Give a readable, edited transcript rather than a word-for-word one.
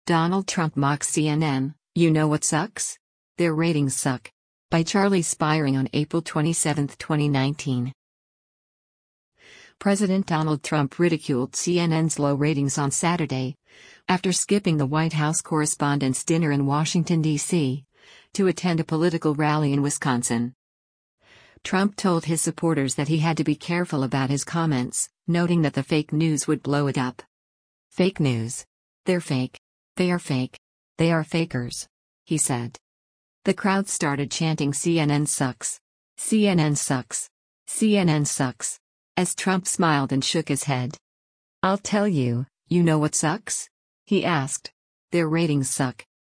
Donald Trump mocks CNN, you know what sucks? Their ratings suck. By Charlie Spiring on April 27, 2019. President Donald Trump ridiculed CNN's low ratings on Saturday, after skipping the White House Correspondents' Dinner in Washington, D.C., to attend a political rally in Wisconsin. Trump told his supporters that he had to be careful about his comments, noting that the fake news would blow it up. Fake news. They're fake. They are fake. They are fakers, he said. The crowd started chanting CNN sucks. CNN sucks. CNN sucks. As Trump smiled and shook his head. I'll tell you, you know what sucks? He asked. Their ratings suck.